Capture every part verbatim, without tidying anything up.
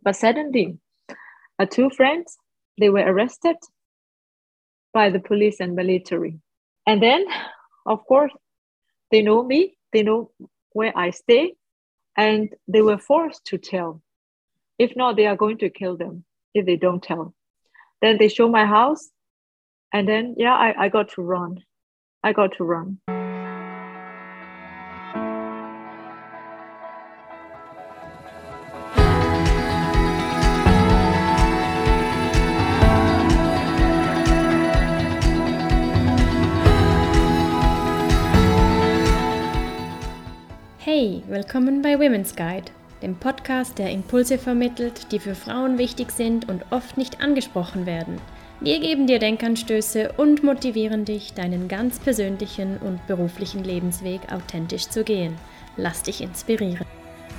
But suddenly, uh, two friends, they were arrested by the police and military. And then, of course, they know me, they know where I stay, and they were forced to tell. If not, they are going to kill them if they don't tell. Then they show my house, and then, yeah, I, I got to run. I got to run. Hey, willkommen bei Women's Guide, dem Podcast, der Impulse vermittelt, die für Frauen wichtig sind und oft nicht angesprochen werden. Wir geben dir Denkanstöße und motivieren dich, deinen ganz persönlichen und beruflichen Lebensweg authentisch zu gehen. Lass dich inspirieren.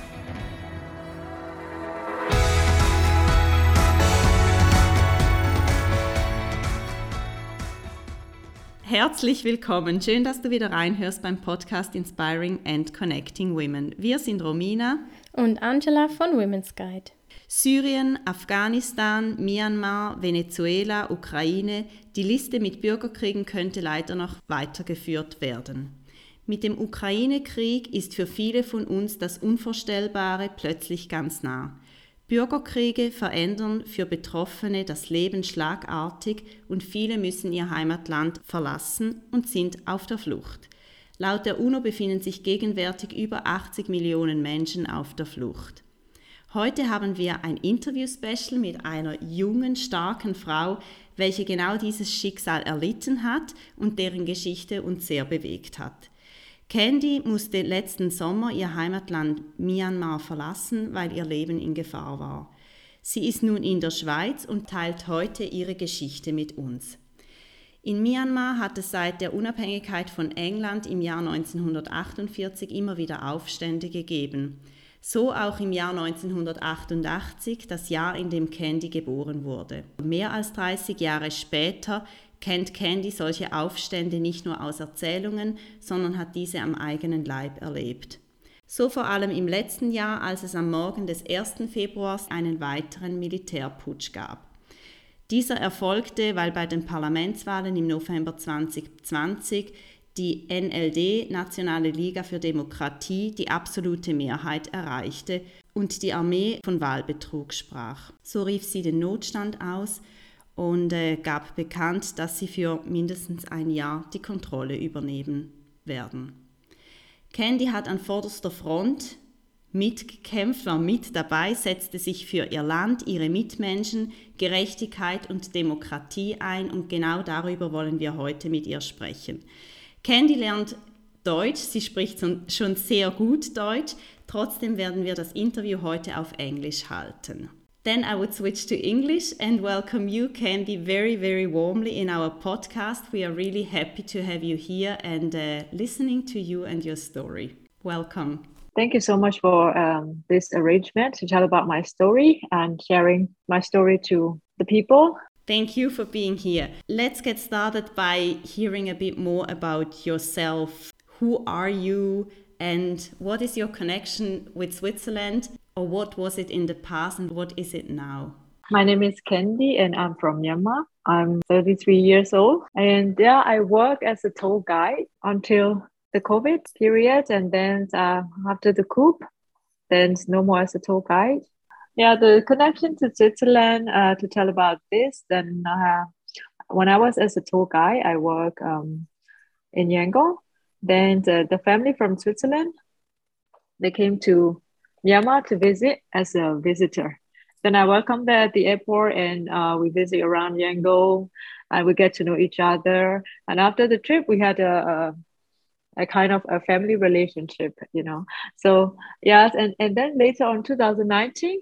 Herzlich willkommen. Schön, dass du wieder reinhörst beim Podcast Inspiring and Connecting Women. Wir sind Romina und Angela von Women's Guide. Syrien, Afghanistan, Myanmar, Venezuela, Ukraine. Die Liste mit Bürgerkriegen könnte leider noch weitergeführt werden. Mit dem Ukraine-Krieg ist für viele von uns das Unvorstellbare plötzlich ganz nah. Bürgerkriege verändern für Betroffene das Leben schlagartig und viele müssen ihr Heimatland verlassen und sind auf der Flucht. Laut der UNO befinden sich gegenwärtig über achtzig Millionen Menschen auf der Flucht. Heute haben wir ein Interview-Special mit einer jungen, starken Frau, welche genau dieses Schicksal erlitten hat und deren Geschichte uns sehr bewegt hat. Candy musste letzten Sommer ihr Heimatland Myanmar verlassen, weil ihr Leben in Gefahr war. Sie ist nun in der Schweiz und teilt heute ihre Geschichte mit uns. In Myanmar hat es seit der Unabhängigkeit von England im Jahr neunzehnhundertachtundvierzig immer wieder Aufstände gegeben. So auch im Jahr neunzehnhundertachtundachtzig, das Jahr, in dem Candy geboren wurde. Mehr als dreißig Jahre später kennt Candy solche Aufstände nicht nur aus Erzählungen, sondern hat diese am eigenen Leib erlebt. So vor allem im letzten Jahr, als es am Morgen des ersten Februars einen weiteren Militärputsch gab. Dieser erfolgte, weil bei den Parlamentswahlen im November zweitausendzwanzig die N L D, Nationale Liga für Demokratie, die absolute Mehrheit erreichte und die Armee von Wahlbetrug sprach. So rief sie den Notstand aus und äh, gab bekannt, dass sie für mindestens ein Jahr die Kontrolle übernehmen werden. Candy hat an vorderster Front mitgekämpft, war mit dabei, setzte sich für ihr Land, ihre Mitmenschen, Gerechtigkeit und Demokratie ein und genau darüber wollen wir heute mit ihr sprechen. Candy lernt Deutsch, sie spricht schon sehr gut Deutsch, trotzdem werden wir das Interview heute auf Englisch halten. Then I would switch to English and welcome you, Candy, very, very warmly in our podcast. We are really happy to have you here and uh, listening to you and your story. Welcome. Thank you so much for um, this arrangement to tell about my story and sharing my story to the people. Thank you for being here. Let's get started by hearing a bit more about yourself. Who are you and what is your connection with Switzerland? Or what was it in the past and what is it now? My name is Candy and I'm from Myanmar. I'm thirty-three years old. And yeah, I work as a tour guide until the COVID period. And then uh, after the coup, then no more as a tour guide. Yeah, the connection to Switzerland, uh, to tell about this, then uh, when I was as a tour guide, I work um, in Yangon. Then the, the family from Switzerland, they came to Myanmar to visit as a visitor. Then I welcome them at the airport and uh, we visit around Yangon and we get to know each other. And after the trip, we had a, a, a kind of a family relationship, you know. So yes, and, and then later on twenty nineteen,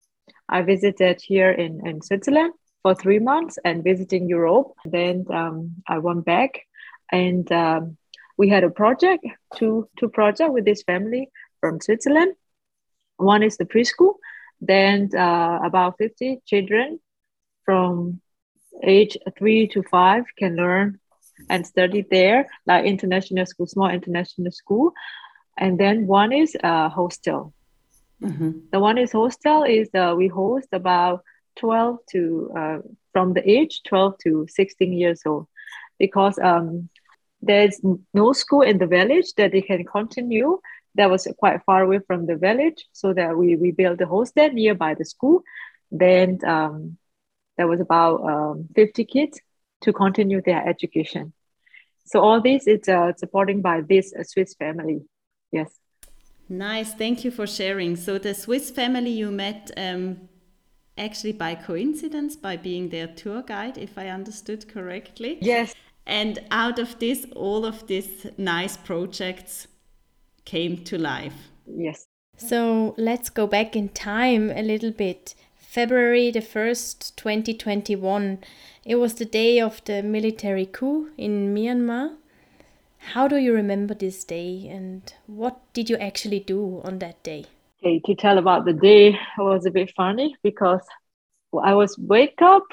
I visited here in, in Switzerland for three months and visiting Europe. Then um, I went back and um, we had a project, two, two projects with this family from Switzerland. One is the preschool, then uh, about fifty children from age three to five can learn and study there, like international school, small international school. And then one is a hostel. Mm-hmm. The one is hostel is uh, we host about twelve to uh, from the age twelve to sixteen years old, because um, there's no school in the village that they can continue. That was quite far away from the village, so that we we built the hostel nearby the school. Then um, there was about um, fifty kids to continue their education. So all this is uh, supporting by this uh, Swiss family. Yes. Nice. Thank you for sharing. So the Swiss family you met um, actually by coincidence, by being their tour guide, if I understood correctly. Yes. And out of this, all of these nice projects came to life. Yes. So let's go back in time a little bit. February the first, twenty twenty-one. It was the day of the military coup in Myanmar. How do you remember this day, and what did you actually do on that day? Okay, to tell about the day was a bit funny because I was wake up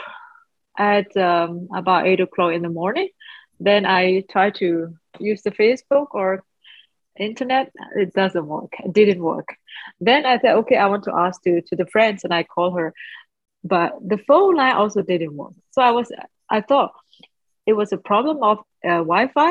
at um, about eight o'clock in the morning. Then I tried to use the Facebook or internet. It doesn't work. It didn't work. Then I said, okay, I want to ask to, to the friends, and I call her. But the phone line also didn't work. So I was, I thought it was a problem of uh, Wi-Fi.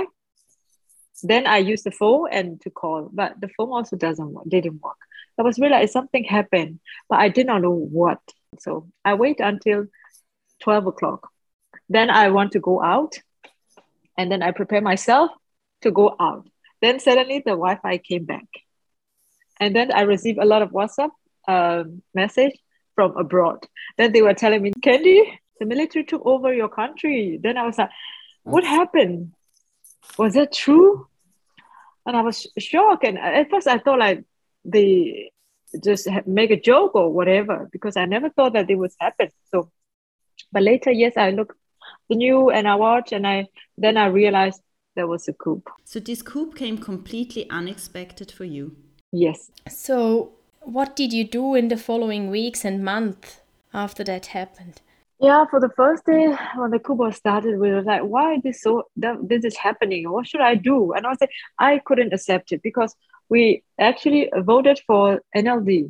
Then I used the phone and to call, but the phone also doesn't work, didn't work. I was realized something happened, but I did not know what. So I wait until twelve o'clock. Then I want to go out, and then I prepare myself to go out. Then suddenly the Wi-Fi came back. And then I received a lot of WhatsApp uh, message from abroad. Then they were telling me, Candy, the military took over your country. Then I was like, what happened? Was that true? And I was shocked. And at first I thought like they just make a joke or whatever, because I never thought that it would happen. So, but later, yes, I looked the news and I watched, and I then I realized there was a coup. So this coup came completely unexpected for you. Yes. So what did you do in the following weeks and months after that happened? Yeah, for the first day when the coup was started, we were like, why is this so that this is happening? What should I do? And I was like, I couldn't accept it because we actually voted for N L D.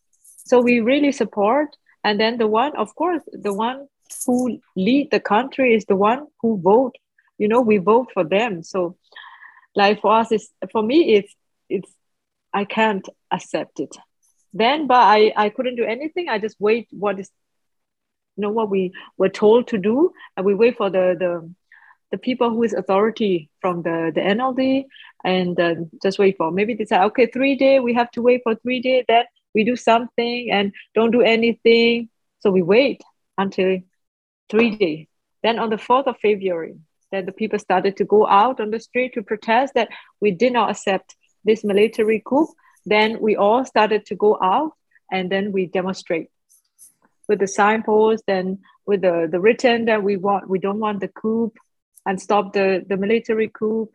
So we really support. And then the one, of course, the one who lead the country is the one who vote. You know, we vote for them. So like for us, it's, for me, it's, it's, I can't accept it. Then, but I, I couldn't do anything. I just wait what is, you know, what we were told to do. And we wait for the, the, the people who is authority from the, the N L D, and uh, just wait for, maybe they say, okay, three days, we have to wait for three days. Then we do something and don't do anything. So we wait until three days. Then on the fourth of February, then the people started to go out on the street to protest that we did not accept this military coup. Then we all started to go out, and then we demonstrate with the signpost and with the, the written that we want, we don't want the coup, and stop the, the military coup.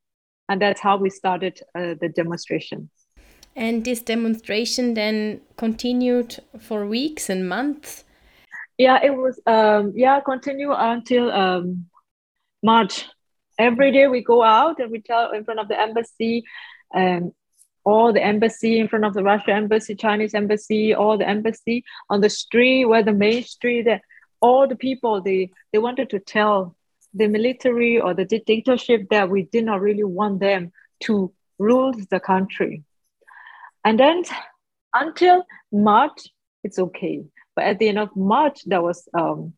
And that's how we started uh, the demonstration. And this demonstration then continued for weeks and months? Yeah, it was, um, yeah, continue until um, March. Every day we go out and we tell in front of the embassy, um, all the embassy, in front of the Russian embassy, Chinese embassy, all the embassy, on the street, where the main street, that all the people, they, they wanted to tell the military or the dictatorship that we did not really want them to rule the country. And then until March, it's okay. But at the end of March, there was um,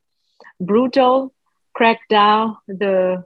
brutal crackdown, the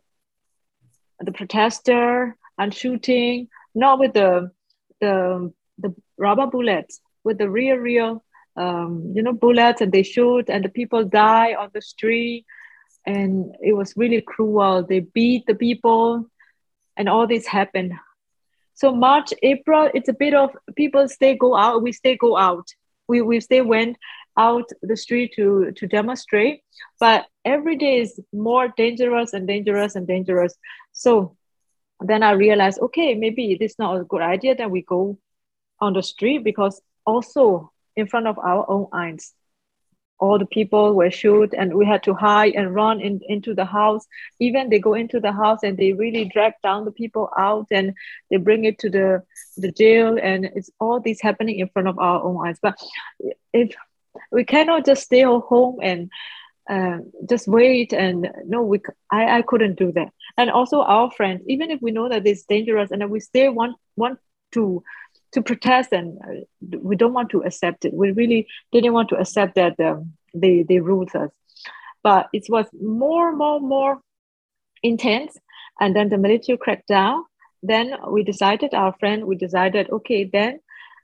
the protester and shooting, not with the the the rubber bullets, with the real real um, you know bullets, and they shoot and the people die on the street, and it was really cruel. They beat the people, and all this happened. So March, April, it's a bit of people stay go out. We stay go out. We we stay went out the street to to demonstrate, but every day is more dangerous and dangerous and dangerous. So then I realized, okay, maybe this is not a good idea. Then we go on the street, because also in front of our own eyes, all the people were shot, and we had to hide and run in, into the house. Even they go into the house and they really drag down the people out, and they bring it to the the jail, and it's all this happening in front of our own eyes. But if we cannot just stay home and uh, just wait, and no, we I, I couldn't do that. And also our friends, even if we know that it's dangerous and we still want want to to protest, and uh, we don't want to accept it. We really didn't want to accept that um, they they ruled us. But it was more, more, more intense. And then the military cracked down. Then we decided, our friend, we decided, okay, then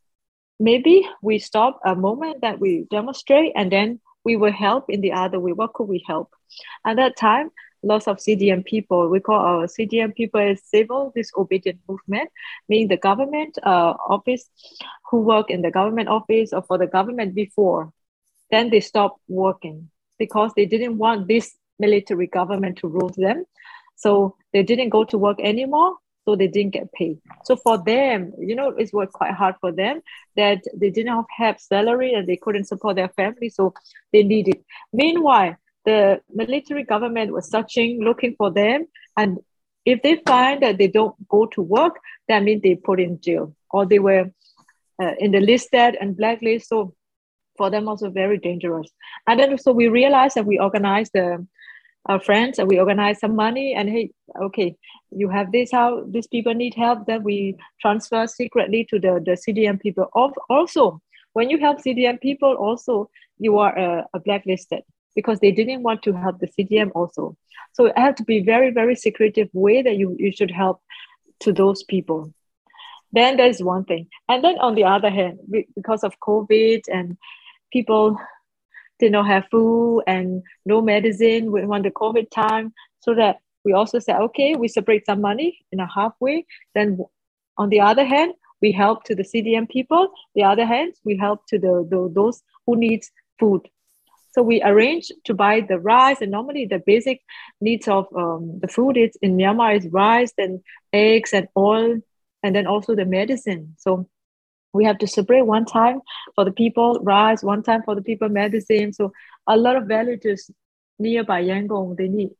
maybe we stop a moment that we demonstrate, and then we will help in the other way. What could we help? At that time, lots of C D M people, we call our C D M people as civil disobedient movement, meaning the government uh, office, who work in the government office or for the government before, then they stopped working because they didn't want this military government to rule them. So they didn't go to work anymore, so they didn't get paid. So for them, you know, it was quite hard for them that they didn't have salary and they couldn't support their family, so they needed. Meanwhile, the military government was searching, looking for them. And if they find that they don't go to work, that means they put in jail, or they were uh, in the listed and blacklist. So for them also very dangerous. And then so we realized that we organized the our friends, and we organized some money, and hey, okay, you have this, how these people need help, then we transfer secretly to the, the C D M people. Also, when you help C D M people, also you are uh, a blacklisted, because they didn't want to help the C D M also. So it had to be very, very secretive way that you, you should help to those people. Then there's one thing. And then on the other hand, because of COVID and people did not have food and no medicine when the COVID time, so that we also said, okay, we separate some money in a halfway. Then on the other hand, we help to the C D M people. The other hand, we help to the, the those who need food. So we arrange to buy the rice, and normally the basic needs of um, the food is in Myanmar is rice, then eggs and oil, and then also the medicine. So we have to separate one time for the people rice, one time for the people medicine. So a lot of villages nearby Yangon, they need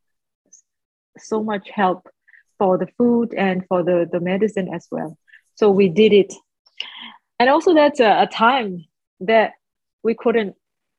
so much help for the food and for the, the medicine as well. So we did it. And also that's a, a time that we couldn't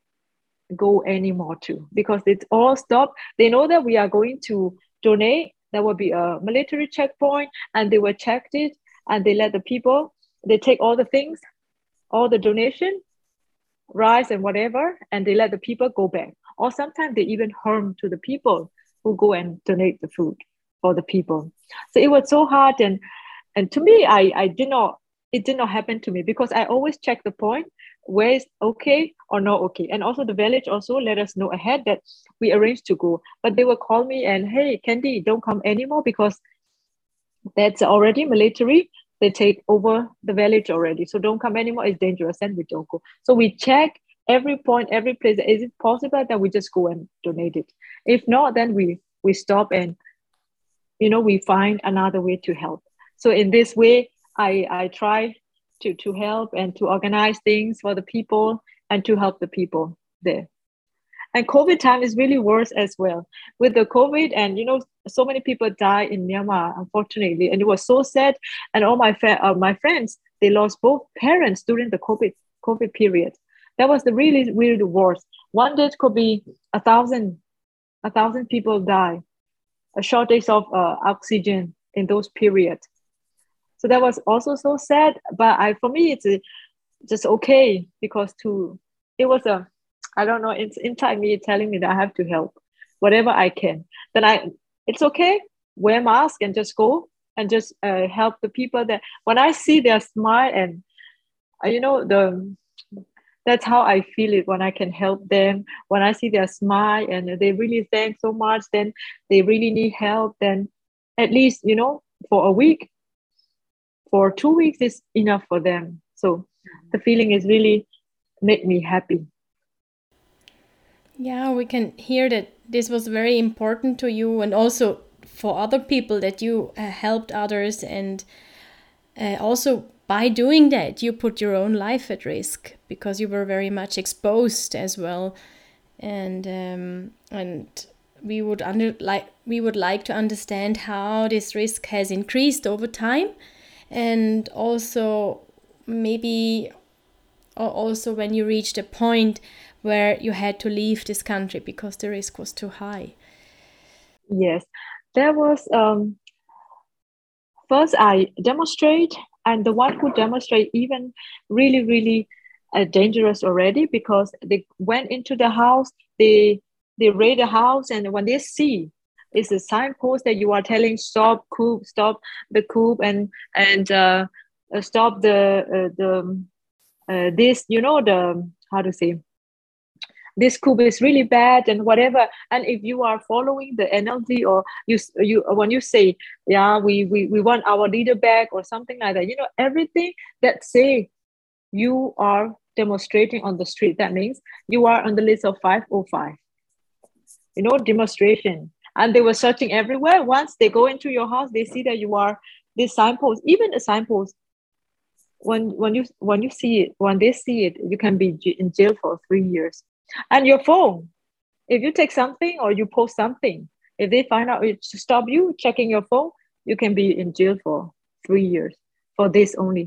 go anymore to, because it all stopped. They know that we are going to donate. There will be a military checkpoint, and they will check it, and they let the people, they take all the things, all the donation, rice and whatever, and they let the people go back. Or sometimes they even harm to the people who go and donate the food for the people. So it was so hard. And and to me, I, I did not, it did not happen to me, because I always check the point where is okay or not okay. And also the village also let us know ahead that we arranged to go. But they will call me and, hey, Candy, don't come anymore, because that's already military. They take over the village already. So don't come anymore. It's dangerous, and we don't go. So we check every point, every place. Is it possible that we just go and donate it? If not, then we, we stop and, you know, we find another way to help. So in this way, I, I try to, to help and to organize things for the people and to help the people there. And COVID time is really worse as well. With the COVID, and you know, so many people die in Myanmar, unfortunately, and it was so sad. And all my fa- uh, my friends, they lost both parents during the COVID COVID period. That was the really, really the worst. One day could be a thousand, a thousand people die. A shortage of uh, oxygen in those periods. So that was also so sad. But I, for me, it's uh, just okay, because to it was a, I don't know, it's inside me telling me that I have to help whatever I can. Then I, it's okay, wear mask and just go and just uh, help the people that when I see their smile, and uh, you know, the that's how I feel it, when I can help them. When I see their smile and they really thank so much, then they really need help, then at least, you know, for a week, for two weeks is enough for them. So the feeling is really made me happy. Yeah, we can hear that this was very important to you, and also for other people, that you uh, helped others, and uh, also by doing that you put your own life at risk, because you were very much exposed as well and um, and we would under like we would like to understand how this risk has increased over time, and also maybe also when you reached a point where you had to leave this country because the risk was too high. Yes, there was um first I demonstrate, and the one who demonstrate even really really uh, dangerous already, because they went into the house, they they raid the house, and when they see it's a signpost that you are telling stop coup, stop the coup, and and uh, uh, stop the uh, the uh, this, you know, the how to say, this coup is really bad and whatever. And if you are following the N L D, or you you when you say, yeah, we we, we want our leader back or something like that, you know, everything that say you are demonstrating on the street, that means you are on the list of five oh five, you know, demonstration. And they were searching everywhere. Once they go into your house, they see that you are this signpost, even a signpost. When when you when you see it, when they see it, you can be in jail for three years. And your phone, if you take something or you post something, if they find out to stop you checking your phone, you can be in jail for three years for this only.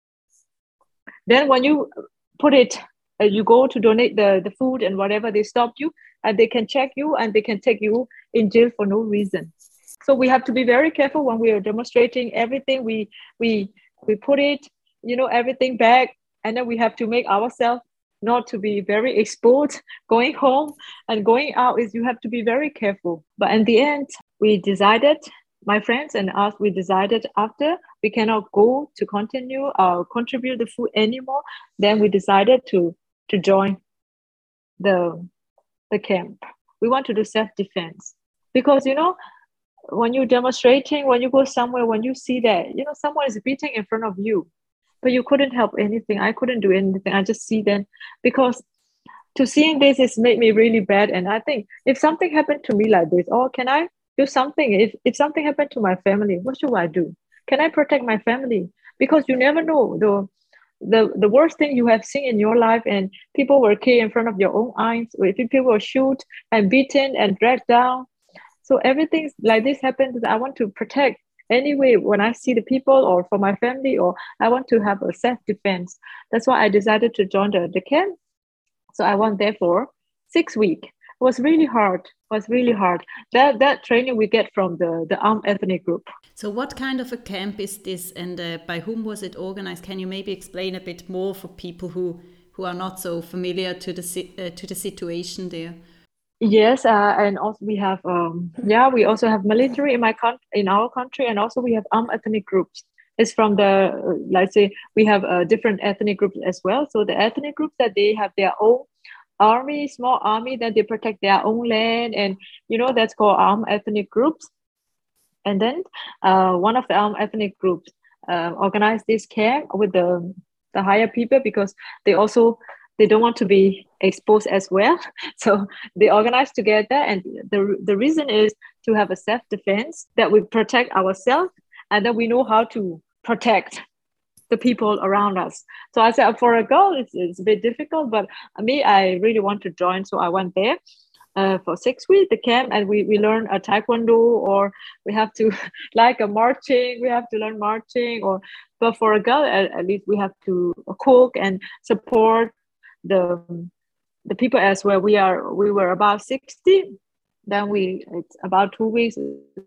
Then when you put it, uh, you go to donate the, the food and whatever, they stop you and they can check you and they can take you in jail for no reason. So we have to be very careful when we are demonstrating everything. We we we put it, you know, everything back, and then we have to make ourselves not to be very exposed. Going home and going out is, you have to be very careful. But in the end, we decided, my friends and us, we decided after we cannot go to continue or uh, contribute the food anymore, then we decided to to join the the camp. We want to do self-defense, because, you know, when you're demonstrating, when you go somewhere, when you see that, you know, someone is beating in front of you, but you couldn't help anything. I couldn't do anything. I just see them, because to seeing this has made me really bad. And I think if something happened to me like this, oh, can I do something? If, if something happened to my family, what should I do? Can I protect my family? Because you never know the the, the worst thing you have seen in your life, and people were killed in front of your own eyes, or if people were shot and beaten and dragged down. So everything like this happens. I want to protect anyway when I see the people, or for my family, or I want to have a self-defense. That's why I decided to join the, the camp. So I went there for six weeks. It was really hard. It was really hard. That that training we get from the, the armed ethnic group. So what kind of a camp is this, and uh, by whom was it organized? Can you maybe explain a bit more for people who, who are not so familiar to the uh, to the situation there? Yes, uh, and also we have um yeah we also have military in my con- in our country, and also we have armed ethnic groups. It's from the uh, let's say we have uh, different ethnic groups as well. So the ethnic groups that they have their own army, small army, that they protect their own land, and you know, that's called armed ethnic groups. And then uh, one of the armed ethnic groups uh, organized this camp with the the higher people, because they also they don't want to be exposed as well. So they organize together. And the, the reason is to have a self-defense, that we protect ourselves, and then we know how to protect the people around us. So I said, for a girl, it's, it's a bit difficult, but me, I really want to join. So I went there uh, for six weeks, the camp, and we, we learn a taekwondo, or we have to like a marching, we have to learn marching, or, but for a girl, at, at least we have to cook and support the the people as well. We are we were about sixty. Then we it's about two weeks,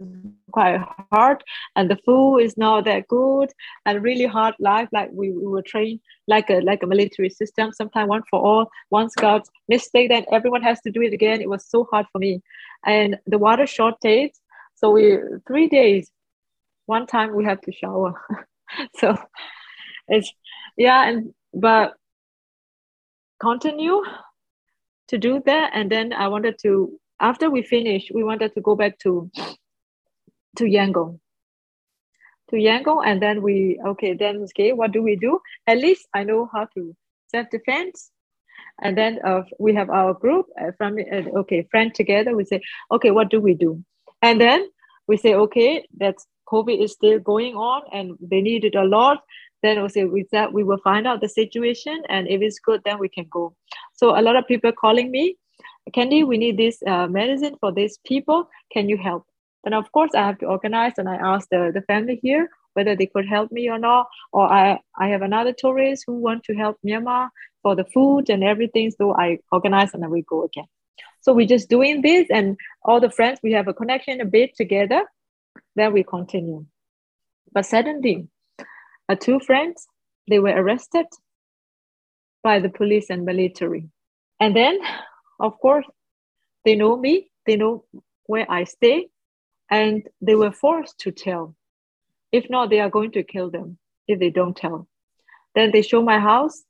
quite hard, and the food is not that good, and really hard life. Like we, we were trained like a like a military system. Sometimes one for all, once got mistake, then everyone has to do it again. It was so hard for me, and the water shortage. So we three days, one time we have to shower. So it's yeah, and but. continue to do that. And then I wanted to, after we finished, we wanted to go back to to Yangon to Yangon and then we okay then okay what do we do? At least I know how to self-defense. And then uh, we have our group uh, from uh, okay friend together. We say, okay, what do we do? And then we say, okay, that's COVID is still going on and they need it a lot. Then we say with that we will find out the situation, and if it's good, then we can go. So a lot of people calling me, Candy, we need this uh, medicine for these people. Can you help? Then of course I have to organize, and I asked the, the family here whether they could help me or not. Or I, I have another tourist who want to help Myanmar for the food and everything. So I organize and then we go again. So we're just doing this, and all the friends, we have a connection a bit together. Then we continue. But suddenly, uh, two friends, they were arrested by the police and military. And then, of course, they know me, they know where I stay, and they were forced to tell. If not, they are going to kill them if they don't tell. Then they show my house.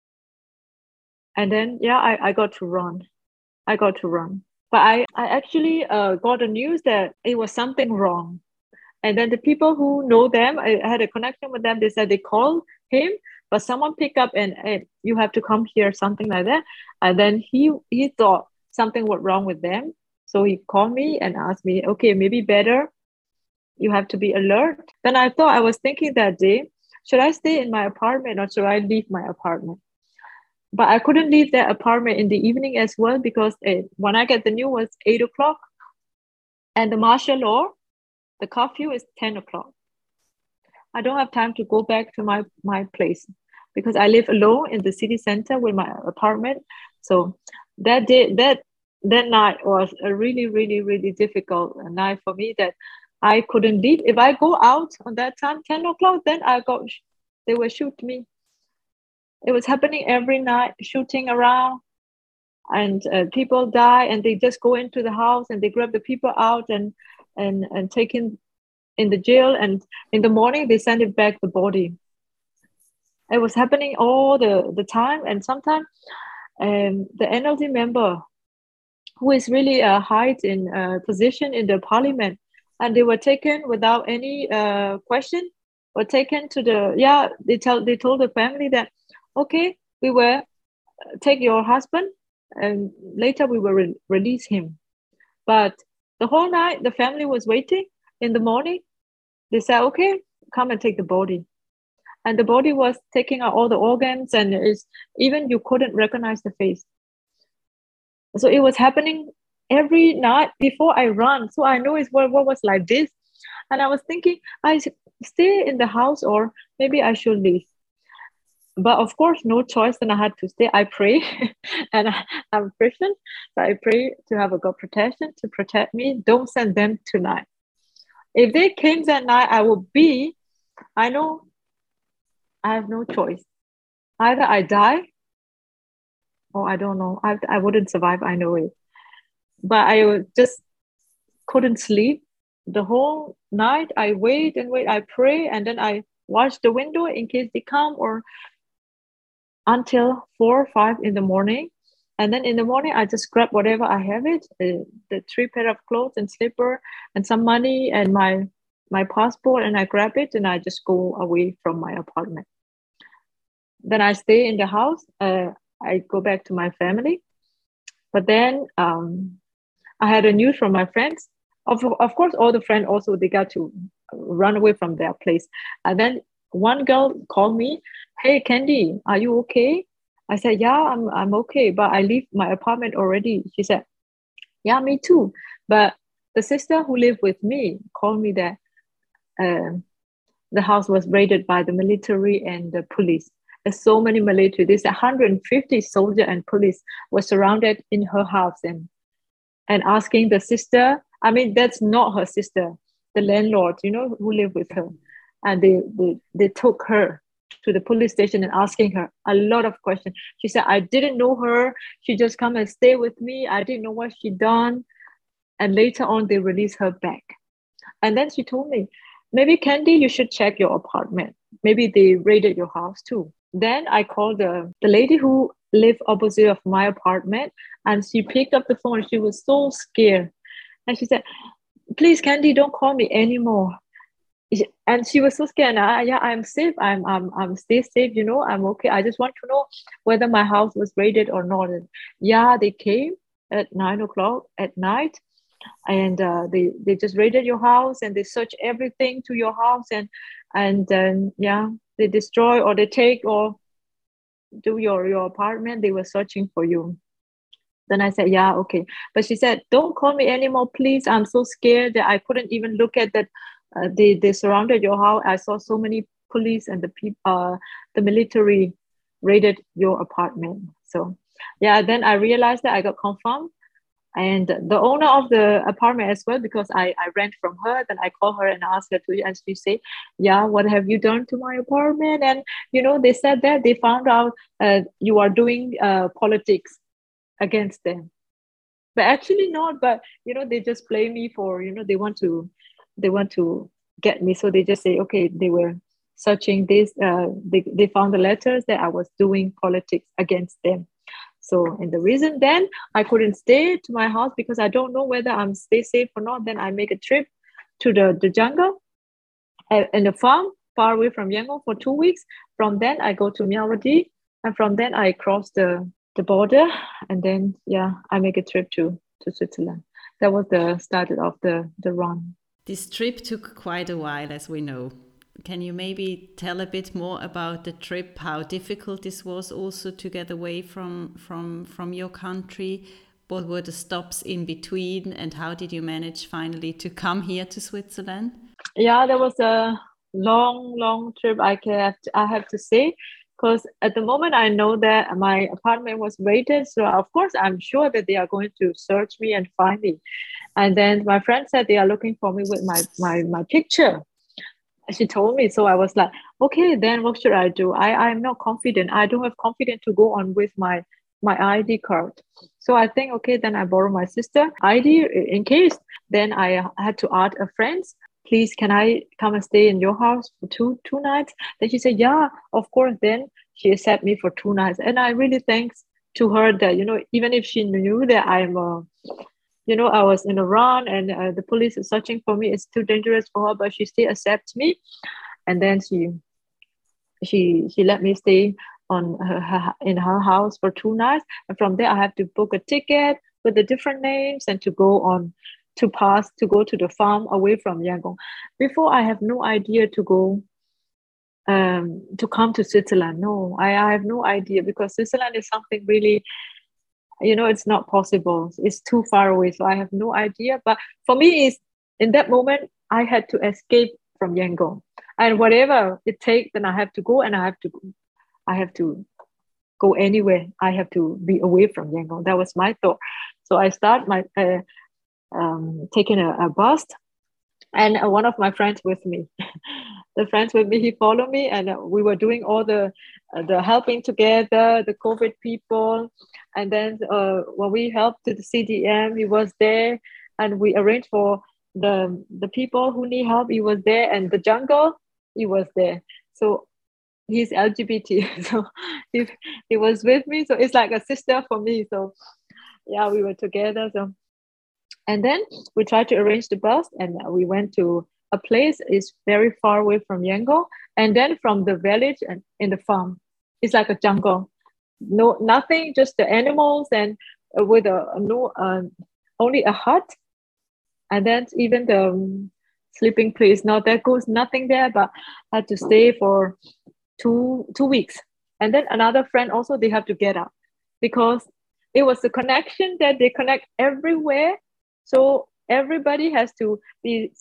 And then, yeah, I, I got to run. I got to run. But I, I actually uh, got the news that it was something wrong. And then the people who know them, I had a connection with them. They said they called him, but someone picked up and hey, you have to come here, something like that. And then he he thought something was wrong with them. So he called me and asked me, okay, maybe better. You have to be alert. Then I thought, I was thinking that day, should I stay in my apartment or should I leave my apartment? But I couldn't leave that apartment in the evening as well, because it, when I get the news was eight o'clock and the martial law, the curfew is ten o'clock. I don't have time to go back to my, my place because I live alone in the city center with my apartment. So that day, that, that night was a really, really, really difficult night for me that I couldn't leave. If I go out on that time, ten o'clock, then I got, they will shoot me. It was happening every night, shooting around, and uh, people die, and they just go into the house and they grab the people out and and and take in in the jail, and in the morning they send it back the body. It was happening all the the time, and sometimes um, the N L D member, who is really a high in uh, position in the parliament, and they were taken without any uh, question, were taken to the yeah. They tell they told the family that, okay, we will take your husband and later we will re- release him. But the whole night, the family was waiting. In the morning, they said, okay, come and take the body. And the body was taking out all the organs, and it's, even you couldn't recognize the face. So it was happening every night before I run. So I know it's what, what was like this. And I was thinking, I stay in the house or maybe I should leave. But of course, no choice, and I had to stay. I pray, and I, I'm Christian, so I pray to have a God protection to protect me. Don't send them tonight. If they came that night, I would be, I know I have no choice. Either I die, or I don't know. I, I wouldn't survive, I know it. But I just couldn't sleep. The whole night, I wait and wait, I pray, and then I watch the window in case they come, or until four or five in the morning. And then in the morning, I just grab whatever I have it, uh, the three pair of clothes and slipper and some money and my, my passport, and I grab it and I just go away from my apartment. Then I stay in the house. Uh, I go back to my family. But then um, I had a news from my friends. Of, of course, all the friends also, they got to run away from their place. And then one girl called me, hey, Candy, are you okay? I said, yeah, I'm I'm okay, but I leave my apartment already. She said, yeah, me too. But the sister who lived with me called me that uh, the house was raided by the military and the police. There's so many military. There's one hundred fifty soldiers and police were surrounded in her house and, and asking the sister, I mean, that's not her sister, the landlord, you know, who lived with her. And they, they, they took her to the police station and asking her a lot of questions. She said, I didn't know her. She just come and stay with me. I didn't know what she done. And later on, they released her back. And then she told me, maybe Candy, you should check your apartment. Maybe they raided your house too. Then I called the, the lady who lived opposite of my apartment, and she picked up the phone. She was so scared. And she said, please, Candy, don't call me anymore. And she was so scared. Ah, yeah, I'm safe. I'm, I'm, I'm stay safe. You know, I'm okay. I just want to know whether my house was raided or not. And yeah, they came at nine o'clock at night, and uh, they they just raided your house and they searched everything to your house, and and then yeah, they destroy or they take or do your your apartment. They were searching for you. Then I said, yeah, okay. But she said, don't call me anymore, please. I'm so scared that I couldn't even look at that. Uh, they, they surrounded your house. I saw so many police and the people, uh, the military raided your apartment. So yeah, then I realized that I got confirmed. And the owner of the apartment as well, because I, I rent from her, then I call her and ask her to, and she say, yeah, what have you done to my apartment? And, you know, they said that they found out uh, you are doing uh, politics against them. But actually not, but, you know, they just blame me for, you know, they want to, they want to get me. So they just say, okay, they were searching this, uh, they, they found the letters that I was doing politics against them. So, and the reason then I couldn't stay to my house because I don't know whether I'm stay safe or not. Then I make a trip to the, the jungle uh, in the farm far away from Yangon for two weeks. From then I go to Myawaddy, and from then I cross the, the border, and then yeah, I make a trip to, to Switzerland. That was the start of the, the run. This trip took quite a while, as we know. Can you maybe tell a bit more about the trip, how difficult this was also to get away from, from, from your country? What were the stops in between, and how did you manage finally to come here to Switzerland? Yeah, that was a long, long trip, I have to, I have to say, because at the moment I know that my apartment was raided. So of course, I'm sure that they are going to search me and find me. And then my friend said they are looking for me with my, my, my picture. She told me, so I was like, okay, then what should I do? I I'm not confident. I don't have confidence to go on with my my I D card. So I think, okay, then I borrow my sister I D in case. Then I had to ask a friend, please, can I come and stay in your house for two two nights? Then she said, yeah, of course. Then she accepted me for two nights, and I really thanks to her that, you know, even if she knew that I'm a you know, I was in a run and uh, the police is searching for me. It's too dangerous for her, but she still accepts me. And then she, she, she let me stay on her, her in her house for two nights. And from there, I have to book a ticket with the different names and to go on to pass to go to the farm away from Yangon. Before, I have no idea to go um, to come to Switzerland. No, I, I have no idea, because Switzerland is something really, you know, it's not possible. It's too far away. So I have no idea. But for me, is in that moment, I had to escape from Yangon. And whatever it takes, then I have to go, and I have to, I have to go anywhere. I have to be away from Yangon. That was my thought. So I start my uh, um, taking a, a bus, and uh, one of my friends with me, the friends with me, he followed me, and uh, we were doing all the uh, the helping together, the COVID people. And then uh, when we helped to the C D M, he was there, and we arranged for the the people who need help. He was there, and the jungle, he was there. So he's L G B T, so he, he was with me. So it's like a sister for me. So yeah, we were together. So and then we tried to arrange the bus, and we went to a place is very far away from Yangon, and then from the village and in the farm, it's like a jungle. No, nothing, just the animals, and uh, with a, a no, uh, only a hut, and then even the um, sleeping place. Not that goes, nothing there, but I had to stay for two two weeks. And then another friend also, they have to get up, because it was the connection that they connect everywhere. So everybody has to be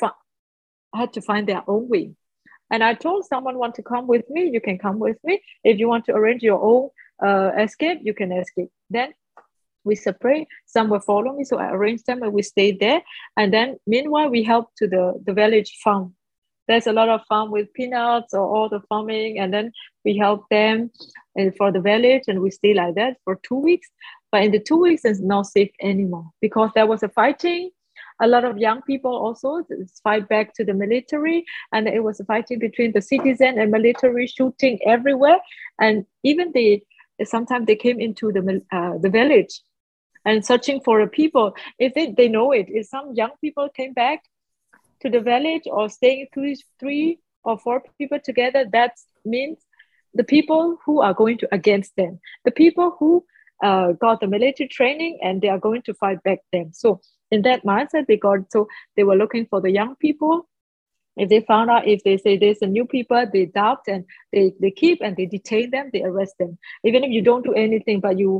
had to find their own way. And I told someone want to come with me, you can come with me. If you want to arrange your own uh, escape, you can escape. Then we separate. Some will follow me, so I arranged them and we stayed there. And then meanwhile, we helped to the, the village farm. There's a lot of farm with peanuts or all the farming, and then we help them and for the village, and we stay like that for two weeks. But in the two weeks, it's not safe anymore, because there was a fighting. A lot of young people also fight back to the military, and it was a fighting between the citizen and military, shooting everywhere. And even they sometimes they came into the uh, the village and searching for the people. If they, they know it, if some young people came back to the village or staying three, three or four people together, that means the people who are going to against them, the people who uh, got the military training, and they are going to fight back them. So in that mindset, they got, so they were looking for the young people. If they found out, if they say there's a new people, they doubt and they, they keep and they detain them, they arrest them. Even if you don't do anything, but you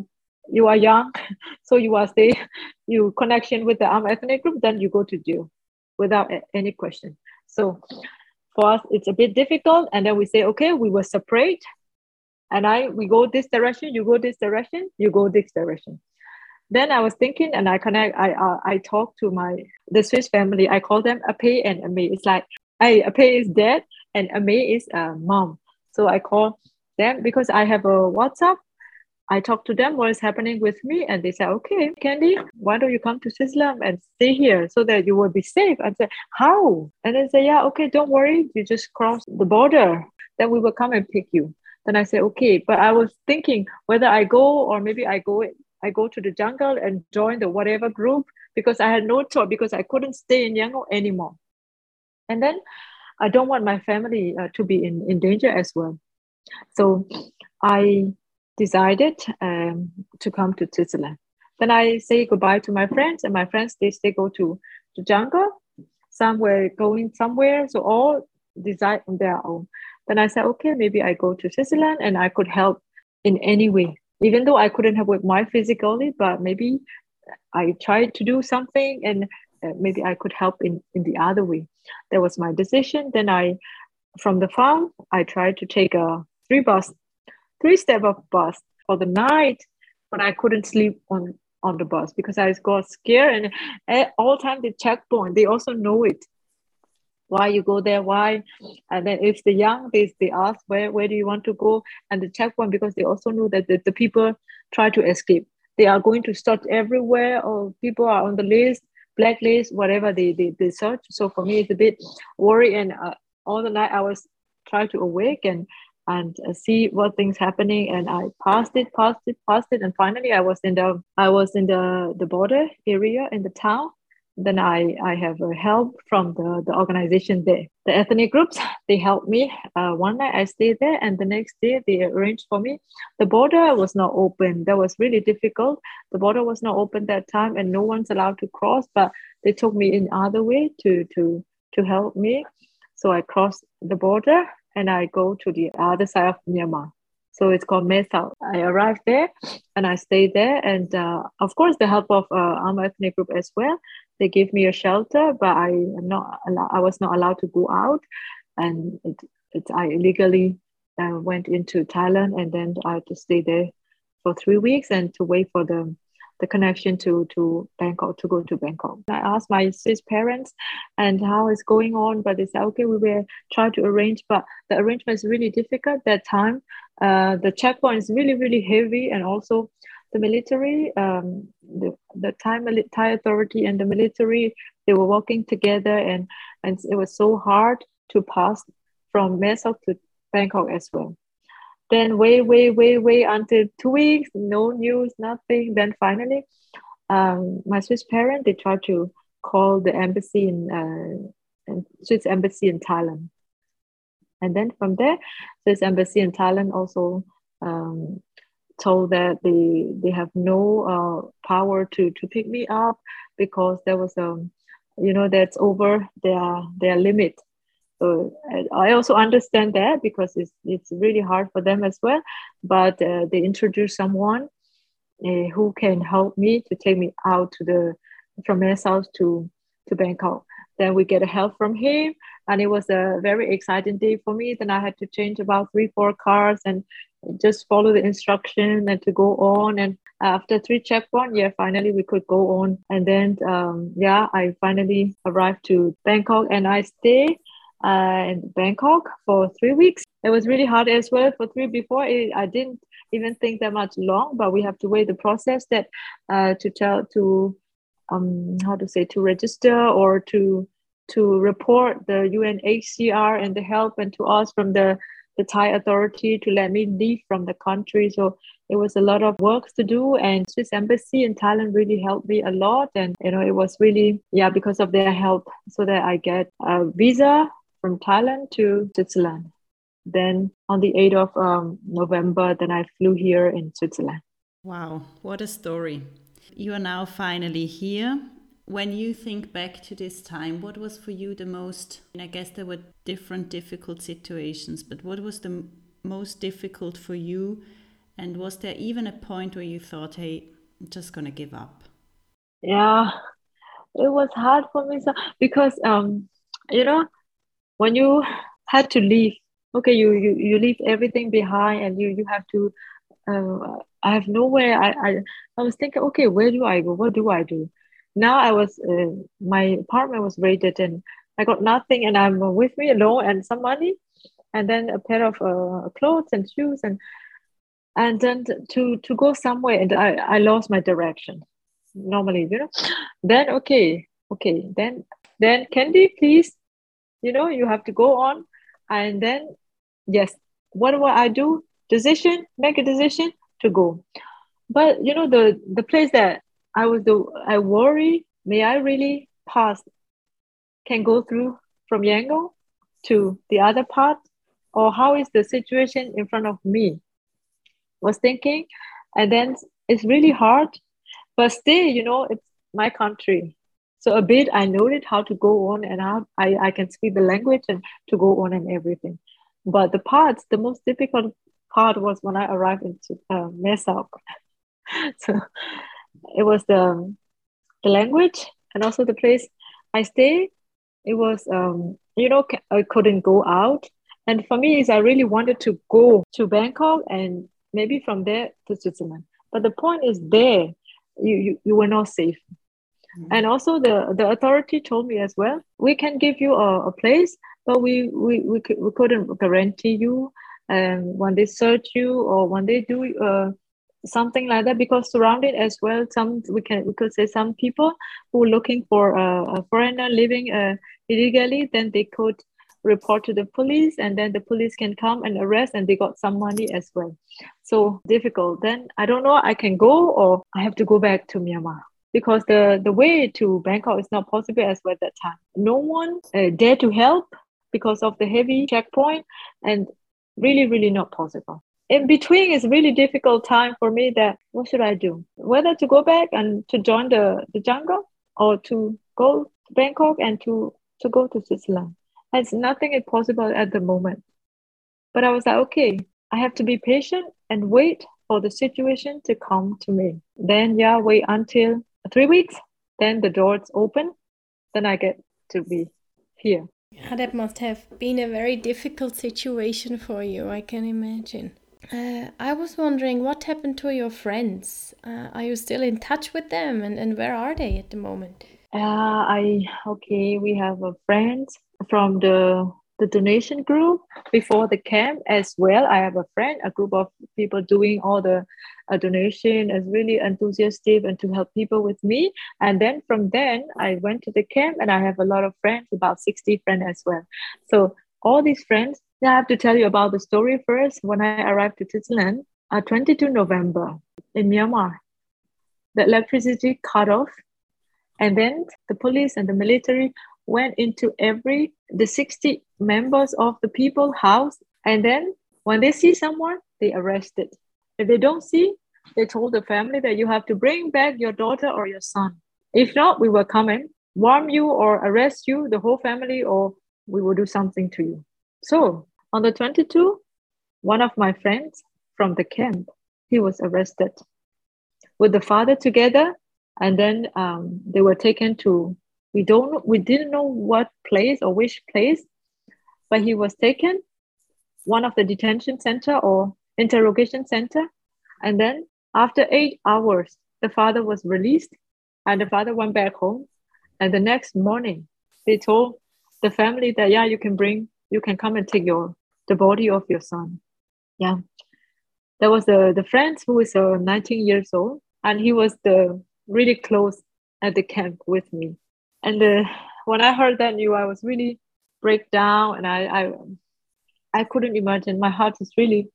you are young, so you are stay, you connection with the armed ethnic group, then you go to jail without a- any question. So for us, it's a bit difficult. And then we say, okay, we will separate. And I, we go this direction, you go this direction, you go this direction. Then I was thinking, and I connect, I uh, I talked to my, the Swiss family. I call them Ape and Ame. It's like, I, Ape is dad and Ame is uh, mom. So I call them because I have a WhatsApp. I talk to them what is happening with me, and they say, okay, Candy, why don't you come to Switzerland and stay here so that you will be safe? I said, how? And they say, yeah, okay, don't worry, you just cross the border, then we will come and pick you. Then I said, okay, but I was thinking whether I go or maybe I go I go to the jungle and join the whatever group, because I had no choice, because I couldn't stay in Yangon anymore. And then I don't want my family uh, to be in, in danger as well. So I decided um, to come to Switzerland. Then I say goodbye to my friends, and my friends, they, they go to the jungle, somewhere going somewhere. So all decide on their own. Then I said, okay, maybe I go to Switzerland and I could help in any way. Even though I couldn't help with my physically, but maybe I tried to do something, and uh, maybe I could help in, in the other way. That was my decision. Then I, from the farm, I tried to take a three bus, three step of bus for the night, but I couldn't sleep on, on the bus because I got scared. And at all time the checkpoint, they also know it. Why you go there? Why? And then if the young, they, they ask, where, where do you want to go? And the checkpoint, because they also know that the, the people try to escape. They are going to search everywhere, or people are on the list, blacklist, whatever they, they, they search. So for me, it's a bit worry. And uh, all the night I was trying to awake and and uh, see what things happening. And I passed it, passed it, passed it. And finally I was in the, I was in the, the border area in the town. Then I, I have uh, help from the, the organization there. The ethnic groups, they helped me. Uh, one night I stayed there, and the next day they arranged for me. The border was not open. That was really difficult. The border was not open that time, and no one's allowed to cross, but they took me in other way to, to, to help me. So I crossed the border and I go to the other side of Myanmar. So it's called Mae Sot. I arrived there and I stayed there. And uh, of course, the help of uh, Armed Ethnic Group as well. They gave me a shelter, but I am not allow- I was not allowed to go out. And it, it, I illegally uh, went into Thailand, and then I had to stay there for three weeks and to wait for the, the connection to, to Bangkok, to go to Bangkok. I asked my Swiss parents and how it's going on, but they said, okay, we will try to arrange, but the arrangement is really difficult that time. Uh, the checkpoint is really, really heavy, and also the military, um, the, the Thai, Thai authority and the military, they were working together, and, and it was so hard to pass from Mae Sot to Bangkok as well. Then wait, wait, wait, wait until two weeks, no news, nothing. Then finally, um, my Swiss parent, they tried to call the embassy in, uh, in Swiss embassy in Thailand. And then from there, Swiss embassy in Thailand also um, told that they they have no uh, power to to pick me up, because there was a, you know, that's over their their limit. So I also understand that, because it's it's really hard for them as well. But uh, they introduced someone uh, who can help me to take me out to the from Mae Sot to to Bangkok. Then we get help from him, and it was a very exciting day for me. Then I had to change about three, four cars and just follow the instruction and to go on. And after three checkpoints, yeah, finally we could go on. And then, um, yeah, I finally arrived to Bangkok, and I stayed uh, in Bangkok for three weeks. It was really hard as well for three before. It, I didn't even think that much long, but we have to wait the process that uh, to tell to um how to say to register or to to report the U N H C R and the help, and to ask from the the Thai authority to let me leave from the country. So it was a lot of work to do, and Swiss embassy in Thailand really helped me a lot. And you know, it was really, yeah, because of their help, so that I get a visa from Thailand to Switzerland. Then on the eighth of um, November, then I flew here in Switzerland. Wow, what a story. You are now finally here. When you think back to this time, what was for you the most, I guess there were different difficult situations, but what was the most difficult for you And was there even a point where you thought, hey, I'm just going to give up? Yeah, it was hard for me so, because, um, you know, when you had to leave, okay, you, you, you leave everything behind and you, you have to, uh, I have nowhere. I, I, I was thinking, okay, where do I go? What do I do? Now I was, uh, my apartment was raided and I got nothing and I'm with me alone and some money and then a pair of uh, clothes and shoes and and then to to go somewhere and I, I lost my direction normally, you know. Then okay, okay, then then Candy, please, you know, you have to go on. And then yes, what do I do? Decision, make a decision to go. But you know, the the place that I was the I worry, may I really pass, can go through from Yangon to the other part, or how is the situation in front of me? Was thinking, and then it's really hard, but still, you know, it's my country. So a bit I know it how to go on and how I, I can speak the language and to go on and everything. But the parts, the most difficult part was when I arrived in uh, Mae Sot. So it was the the language and also the place I stay. It was um you know I couldn't go out, and for me is I really wanted to go to Bangkok and maybe from there to Switzerland. But the point is there, you you, you were not safe. Mm-hmm. And also the the authority told me as well, we can give you a, a place, but we we we, could, we couldn't guarantee you. And um, when they search you or when they do uh, something like that, because surrounded as well, some we can we could say some people who are looking for a, a foreigner living uh, illegally, then they could report to the police and then the police can come and arrest and they got some money as well. So difficult. Then I don't know, I can go or I have to go back to Myanmar, because the the way to Bangkok is not possible as well at that time. No one uh, dare to help because of the heavy checkpoint, and really really not possible. In between is really difficult time for me, that what should I do? Whether to go back and to join the, the jungle, or to go to Bangkok and to, to go to Switzerland. It's nothing is possible at the moment. But I was like, okay, I have to be patient and wait for the situation to come to me. Then yeah, wait until three weeks. Then the doors open. Then I get to be here. Yeah, that must have been a very difficult situation for you, I can imagine. Uh, I was wondering what happened to your friends. Uh, are you still in touch with them, and, and where are they at the moment? Uh, I okay. We have a friend from the the donation group before the camp as well. I have a friend, a group of people doing all the uh, donation, is really enthusiastic and to help people with me. And then from then I went to the camp, and I have a lot of friends, about sixty friends as well. So all these friends. I have to tell you about the story first. When I arrived to Switzerland, uh, twenty-second of November in Myanmar, the electricity cut off, and then the police and the military went into every the sixty members of the people house, and then when they see someone, they arrested. If they don't see, they told the family that you have to bring back your daughter or your son. If not, we will come and warn you or arrest you, the whole family, or we will do something to you. So on the twenty-second, one of my friends from the camp, he was arrested with the father together, and then um, they were taken to, we don't we didn't know what place or which place, but he was taken one of the detention center or interrogation center, and then after eight hours, the father was released, and the father went back home, and the next morning they told the family that yeah, you can bring. You can come and take your the body of your son. Yeah, that was the the friend who is uh, nineteen years old, and he was the really close at the camp with me. And uh, when I heard that news, I was really break down, and I I I couldn't imagine. My heart is really,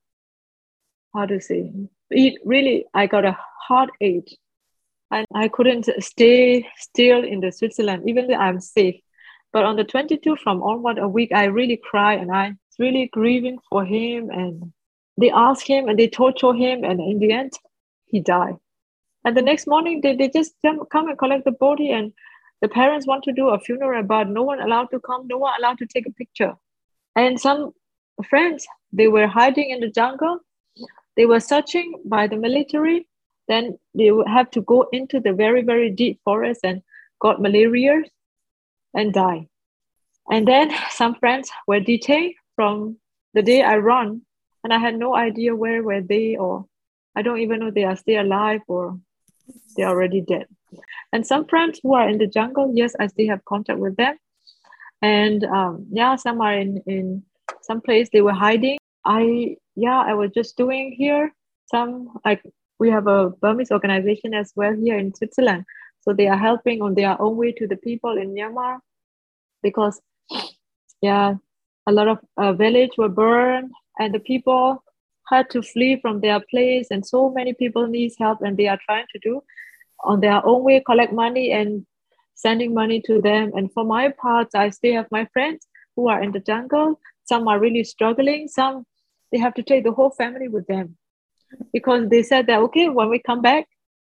how to say, it really. I got a heartache, and I couldn't stay still in the Switzerland, even though I'm safe. But on the twenty-second, from onward a week, I really cried, and I was really grieving for him. And they asked him and they torture him, and in the end, he died. And the next morning, they, they just come and collect the body, and the parents want to do a funeral, but no one allowed to come, no one allowed to take a picture. And some friends, they were hiding in the jungle. they were searching by the military. Then they would have to go into the very, very deep forest and got malaria and die. And then some friends were detained from the day I run, and I had no idea where were they, or I don't even know they are still alive or they're already dead. And some friends who are in the jungle, yes, I still have contact with them. And um, yeah, some are in, in some place they were hiding. I, yeah, I was just doing here. Some, like, we have a Burmese organization as well here in Switzerland. So they are helping on their own way to the people in Myanmar, because, yeah, a lot of uh, village were burned and the people had to flee from their place, and so many people need help, and they are trying to do on their own way, collect money and sending money to them. And for my part, I still have my friends who are in the jungle. Some are really struggling. Some, they have to take the whole family with them, because they said that, okay, when we come back,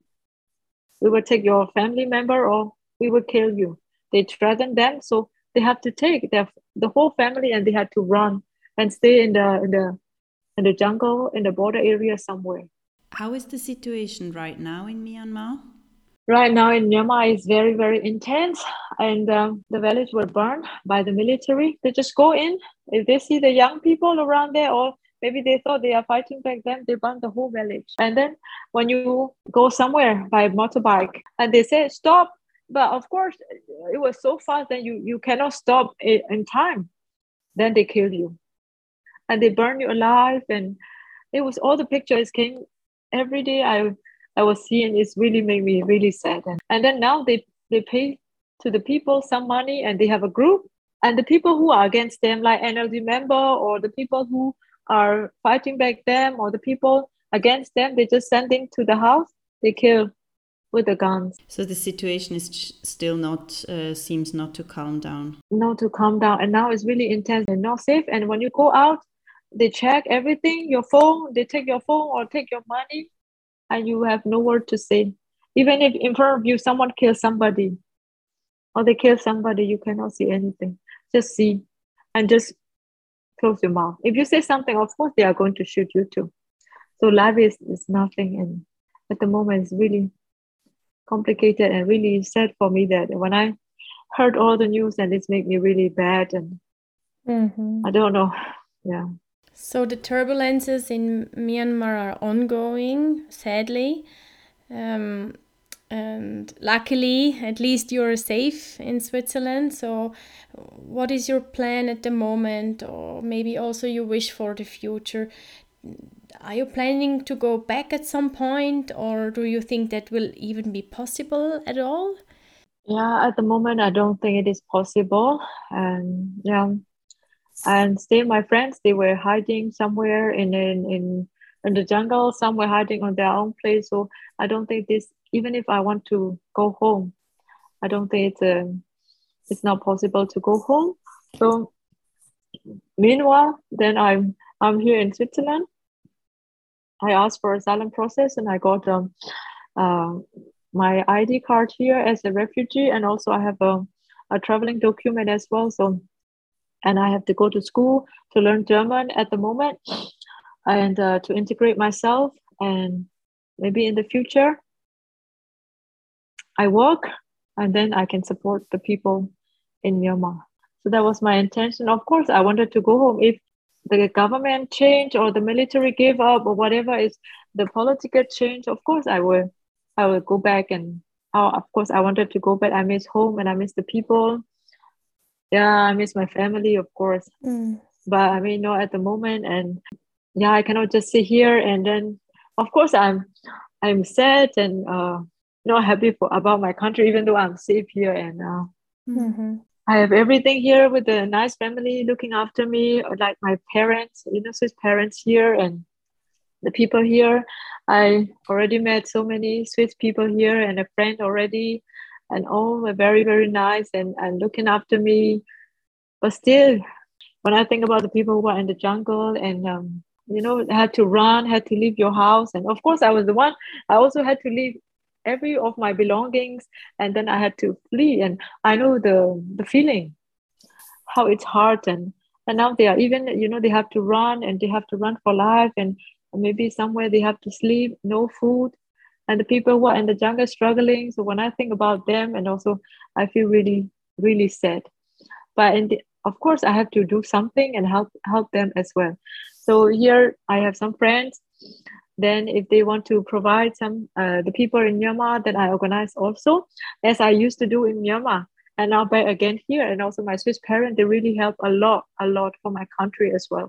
we will take your family member or we will kill you. They threatened them. So they have to take their, the whole family, and they had to run and stay in the, in the, in the jungle, in the border area somewhere. How is the situation right now in Myanmar? Right now in Myanmar is very, very intense, and um, the village were burned by the military. They just go in. If they see the young people around there, or maybe they thought they are fighting back then, they burn the whole village. And then when you go somewhere by motorbike and they say, stop. But of course, it was so fast that you, you cannot stop in time. Then they kill you. And they burn you alive. And it was all the pictures came every day. I I was seeing, it's really made me really sad. And, and then now they, they pay to the people some money, and they have a group. And the people who are against them, like N L D member, or the people who are fighting back them, or the people against them, they just send them to the house, they kill with the guns. So the situation is still not, uh, seems not to calm down. Not to calm down. And now it's really intense and not safe. And when you go out, they check everything, your phone, they take your phone or take your money, and you have no word to say. Even if in front of you someone kills somebody, or they kill somebody, you cannot see anything. Just see and just close your mouth. If you say something, of course they are going to shoot you too. So life is, is nothing. And at the moment it's really complicated and really sad for me that when I heard all the news, and it's made me really bad, and mm-hmm. I don't know. Yeah. So the turbulences in Myanmar are ongoing, sadly. Um, and luckily, at least you're safe in Switzerland. So what is your plan at the moment, or maybe also your wish for the future? Are you planning to go back at some point, or do you think that will even be possible at all? Yeah, at the moment, I don't think it is possible. And yeah, and still my friends, they were hiding somewhere in, in, in, in the jungle. Some were hiding on their own place. So I don't think this, even if I want to go home, I don't think it's, uh, it's not possible to go home. So meanwhile, then I'm, I'm here in Switzerland. I asked for asylum process, and I got um, uh, my I D card here as a refugee, and also I have a, a traveling document as well. So, and I have to go to school to learn German at the moment, and uh, to integrate myself, and maybe in the future I work, and then I can support the people in Myanmar. So that was my intention. Of course, I wanted to go home. If the government change or the military gave up or whatever is the political change, of course I will I will go back. And oh, of course I wanted to go back. I miss home and I miss the people. Yeah, I miss my family, of course. Mm. But I mean, not at the moment. And yeah, I cannot just sit here. And then of course I'm I'm sad and uh, not happy for about my country, even though I'm safe here. And uh, mm-hmm. I have everything here with a nice family looking after me, like my parents, you know, Swiss parents here, and the people here. I already met so many Swiss people here, and a friend already, and all were very, very nice and, and looking after me. But still, when I think about the people who are in the jungle and, um, you know, had to run, had to leave your house. And of course, I was the one, I also had to leave every of my belongings, and then I had to flee. And I know the the feeling, how it's hard. And and now they are even, you know, they have to run, and they have to run for life. And maybe somewhere they have to sleep, no food, and the people who are in the jungle struggling. So when I think about them, and also I feel really, really sad. But in the, of course, I have to do something and help help them as well. So here I have some friends. Then if they want to provide some uh, the people in Myanmar, then I organize also, as I used to do in Myanmar. And now back again here, and also my Swiss parents, they really help a lot, a lot for my country as well.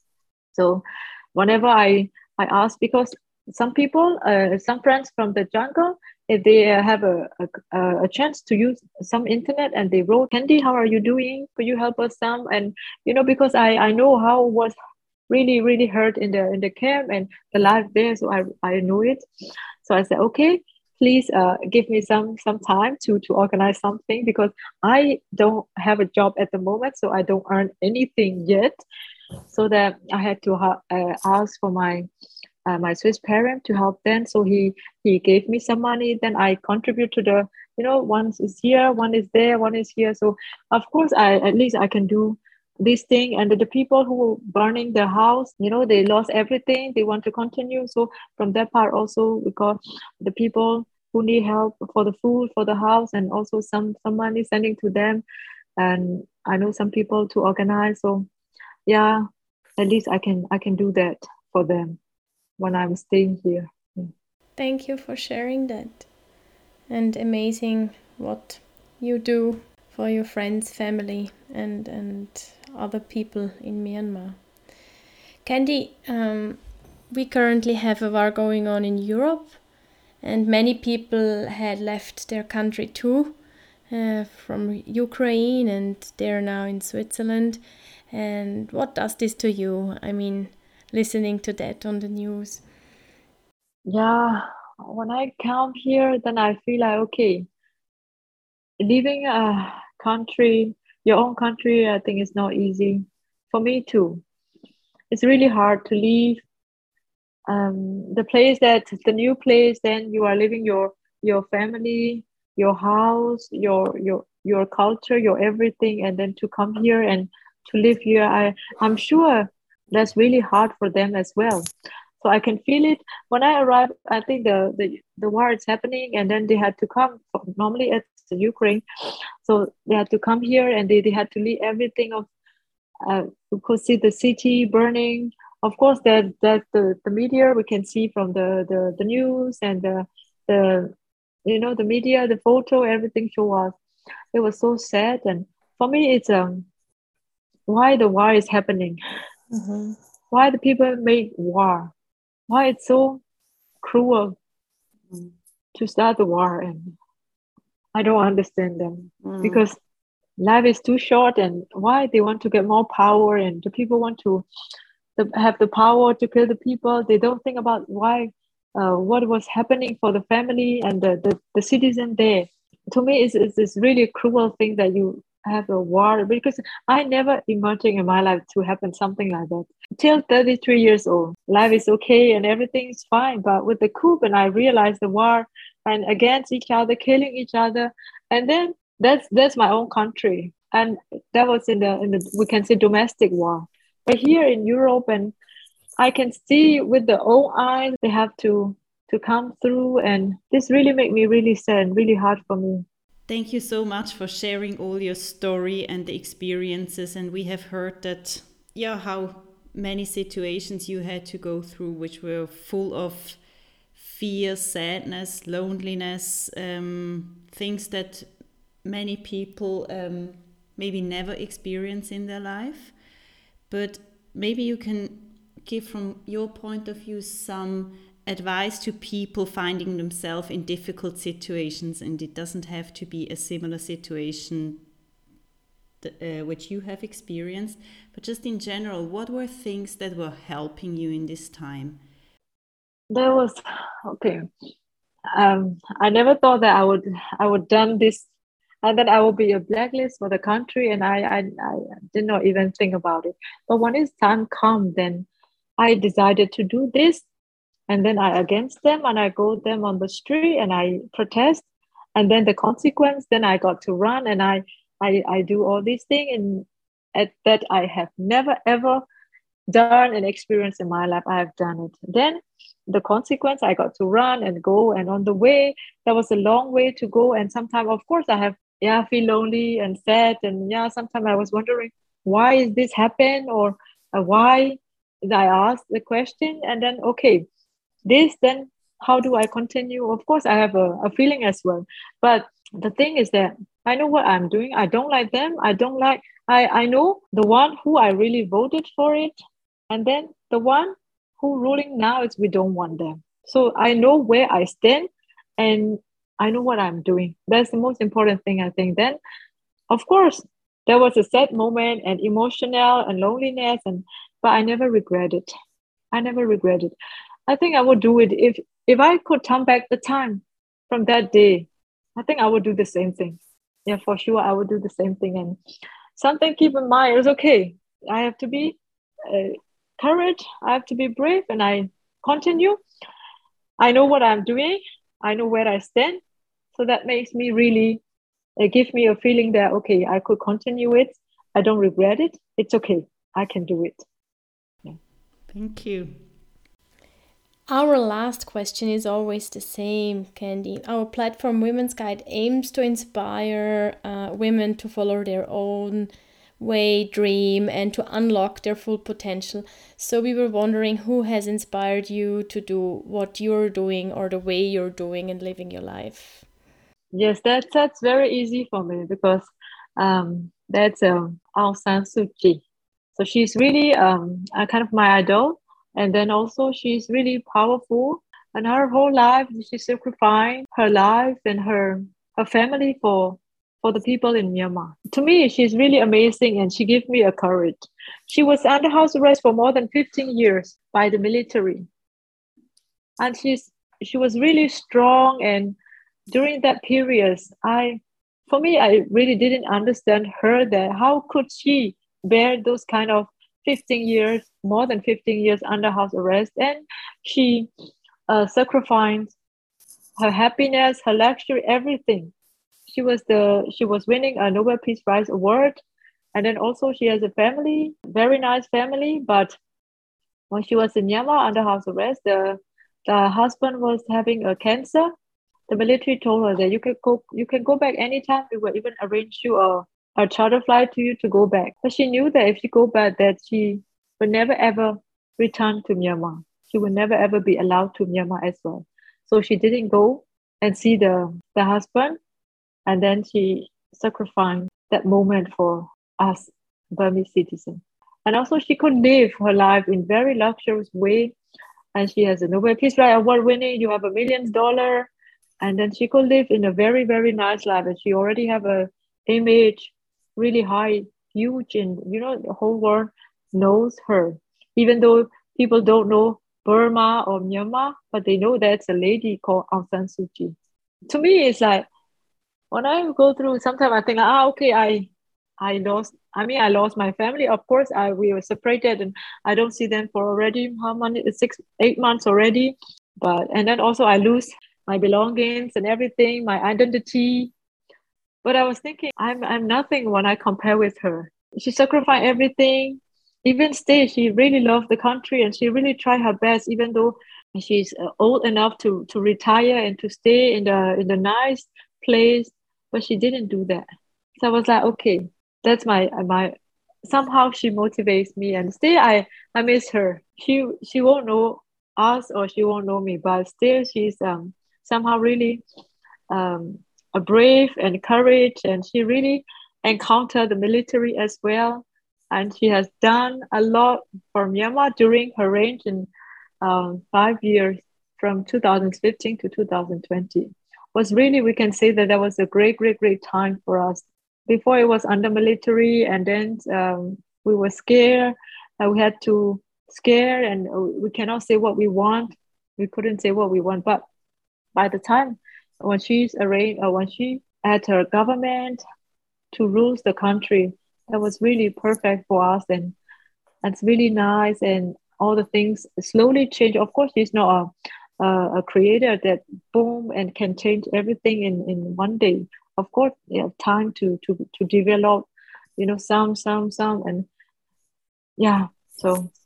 So whenever I I ask, because some people, uh, some friends from the jungle, if they have a, a a chance to use some internet, and they wrote, Candy, how are you doing? Could you help us some? And you know, because I I know how it was really really hurt in the in the camp and the life there, so I I know it. So I said, okay, please uh, give me some some time to to organize something, because I don't have a job at the moment, so I don't earn anything yet. So that I had to uh, ask for my uh, my Swiss parent to help them. So he he gave me some money. Then I contribute to the, you know, one is here, one is there, one is here. So of course I at least I can do this thing. And the, the people who were burning their house, you know, they lost everything. They want to continue. So from that part also we got the people who need help for the food, for the house, and also some some money sending to them. And I know some people to organize. So yeah, at least I can I can do that for them when I'm staying here. Thank you for sharing that. And amazing what you do for your friends, family, and and other people in Myanmar. Candy, um, we currently have a war going on in Europe, and many people had left their country too, uh, from Ukraine, and they're now in Switzerland. And what does this to you? I mean, listening to that on the news. Yeah, when I come here, then I feel like, okay, leaving a country, your own country, I think is not easy. For me too. It's really hard to leave um, the place that the new place. Then you are leaving your your family, your house, your your your culture, your everything, and then to come here and to live here. I I'm sure that's really hard for them as well. So I can feel it when I arrived. I think the the, the war is happening, and then they had to come. Normally it's Ukraine, so they had to come here, and they, they had to leave everything of. Uh, we could see the city burning. Of course, that that the, the media we can see from the, the, the news and the the you know the media, the photo, everything show us. It was so sad, and for me, it's um why the war is happening. Mm-hmm. Why the people make war? Why it's so cruel to start the war, and I don't understand them mm. because life is too short, and why they want to get more power, and the people want to have the power to kill the people. They don't think about why, uh, what was happening for the family and the, the, the citizen there. To me, it's, it's this really cruel thing that you have a war, because I never imagined in my life to happen something like that. Till thirty-three years old, life is okay and everything is fine. But with the coup, and I realized the war and against each other, killing each other, and then that's that's my own country, and that was in the in the we can say domestic war. But here in Europe, and I can see with the own eyes, they have to to come through, and this really made me really sad, really hard for me. Thank you so much for sharing all your story and the experiences. And we have heard that, yeah, how many situations you had to go through, which were full of fear, sadness, loneliness, um, things that many people um, maybe never experience in their life. But maybe you can give from your point of view some advice to people finding themselves in difficult situations, and it doesn't have to be a similar situation th- uh, which you have experienced, but just in general, what were things that were helping you in this time? There was, okay, um, I never thought that I would I would done this, and then I will be a blacklist for the country, and I, I, I did not even think about it. But when it's time come, then I decided to do this, and then I against them, and I go them on the street, and I protest, and then the consequence, then I got to run, and I I, I do all these things, and at that I have never ever done and experienced in my life, I have done it. Then the consequence, I got to run and go. And on the way, there was a long way to go. And sometimes, of course, I have, yeah, feel lonely and sad. And yeah, sometimes I was wondering, why is this happen? Or uh, why did I ask the question? And then, okay, this, then how do I continue? Of course, I have a, a feeling as well. But the thing is that I know what I'm doing. I don't like them. I don't like, I, I know the one who I really voted for it. And then the one who ruling now is we don't want them. So I know where I stand and I know what I'm doing. That's the most important thing, I think. Then, of course, there was a sad moment and emotional and loneliness, and but I never regret it. I never regret it. I think I would do it if if I could turn back the time from that day. I think I would do the same thing. Yeah, for sure, I would do the same thing. And something keep in mind is okay. I have to be uh, courage. I have to be brave, and I continue. I know what I'm doing. I know where I stand. So that makes me really, it gives me a feeling that, okay, I could continue it. I don't regret it. It's okay. I can do it. Yeah. Thank you. Our last question is always the same, Candy. Our platform Women's Guide aims to inspire uh, women to follow their own way, dream, and to unlock their full potential. So we were wondering who has inspired you to do what you're doing or the way you're doing and living your life. Yes, that's that's very easy for me because um, that's um, Aung San Suu Kyi. So she's really um, a kind of my idol. And then also she's really powerful, and her whole life she's sacrificing her life and her her family for for the people in Myanmar. To me, she's really amazing, and she gave me a courage. She was under house arrest for more than fifteen years by the military, and she's she was really strong. And during that period, I for me I really didn't understand her, that how could she bear those kind of fifteen years, more than fifteen years under house arrest. And she uh, sacrificed her happiness, her luxury, everything. She was the she was winning a Nobel Peace Prize award. And then also she has a family, very nice family. But when she was in Myanmar under house arrest, the, the husband was having a cancer. The military told her that you can go you can go back anytime. We will even arrange you a a charter flight to you to go back. But she knew that if she go back, that she would never ever return to Myanmar. She would never ever be allowed to Myanmar as well. So she didn't go and see the, the husband. And then she sacrificed that moment for us, Burmese citizens. And also she could live her life in very luxurious way. And she has a Nobel Peace Prize award winning, you have a million dollar. And then she could live in a very, very nice life. And she already have a image really high, huge, and you know the whole world knows her, even though people don't know Burma or Myanmar, but they know that's a lady called Aung San Suu Kyi. To me, it's like when I go through, sometimes I think, ah, okay, I, I lost. I mean, I lost my family. Of course, I we were separated, and I don't see them for already how many six, eight months already. But and then also I lose my belongings and everything, my identity. But I was thinking, I'm I'm nothing when I compare with her. She sacrificed everything. Even still, she really loved the country, and she really tried her best, even though she's old enough to, to retire and to stay in the in the nice place. But she didn't do that. So I was like, okay, that's my my. Somehow she motivates me, and still I I miss her. She she won't know us or she won't know me, but still she's um somehow really um. a brave and courage, and she really encountered the military as well, and she has done a lot for Myanmar during her reign in um, five years from two thousand fifteen to two thousand twenty. Was really, we can say that that was a great great great time for us. Before it was under military, and then um, we were scared, and we had to scare, and we cannot say what we want. We couldn't say what we want, but by the time when she's arranged or when she had her government to rule the country, that was really perfect for us, and it's really nice, and all the things slowly change. Of course, she's not a, a, a creator that boom and can change everything in, in one day. Of course, they have time to to to develop, you know, some some some and yeah. So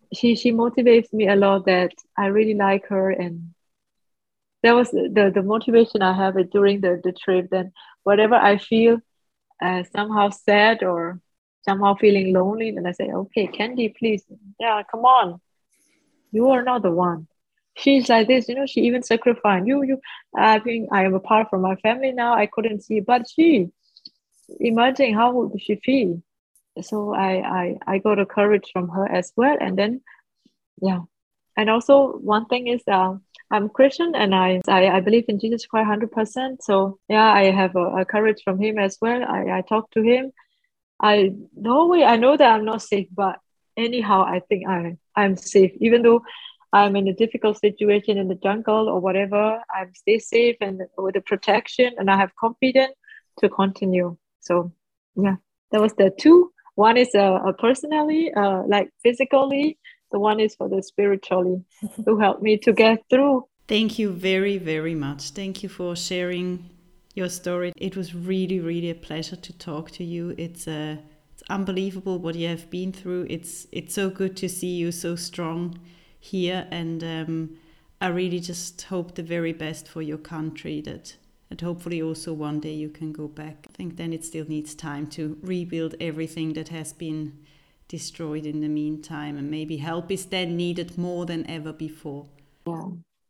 she she motivates me a lot. That I really like her, and that was the the motivation I have it during the the trip. Then whatever I feel uh, somehow sad or somehow feeling lonely, then I say, okay, Candy, please, yeah, come on, you are not the one. She's like this, you know. She even sacrificed you. You, I think I am apart from my family now. I couldn't see, but she, imagine how would she feel. So I I I got a courage from her as well, and then yeah. And also one thing is uh, I'm Christian, and I, I I believe in Jesus Christ one hundred percent. So yeah, I have a, a courage from him as well. I, I talk to him. I no way I know that I'm not safe, but anyhow I think I I'm safe. Even though I'm in a difficult situation in the jungle or whatever, I'm stay safe and with the protection, and I have confidence to continue. So yeah, that was the two. One is uh, uh personally, uh like physically. The one is for the spiritually to help me to get through. Thank you very, very much. Thank you for sharing your story. It was really, really a pleasure to talk to you. It's uh, it's unbelievable what you have been through. It's it's so good to see you so strong here, and um, I really just hope the very best for your country. That and hopefully also one day you can go back. I think then it still needs time to rebuild everything that has been destroyed in the meantime, and maybe help is then needed more than ever before. Yeah.